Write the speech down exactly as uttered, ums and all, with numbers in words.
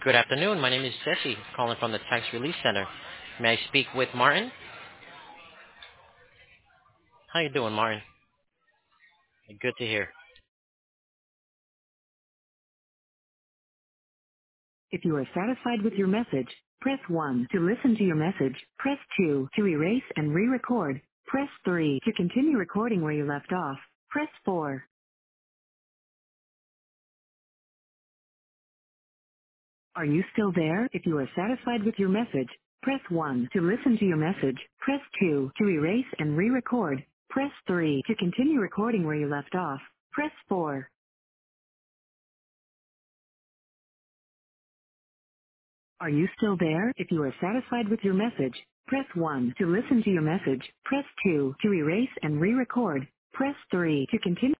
Good afternoon. My name is Jesse, calling from the Tax Relief Center. May I speak with Martin? How you doing, Martin? Good to hear. If you are satisfied with your message, press one to listen to your message. Press two to erase and re-record. Press three to continue recording where you left off. Press four. Are you still there? If you are satisfied with your message, press one to listen to your message. Press two to erase and re-record. Press three to continue recording where you left off. Press four. Are you still there? If you are satisfied with your message, press one to listen to your message. Press two to erase and re-record. Press three to continue.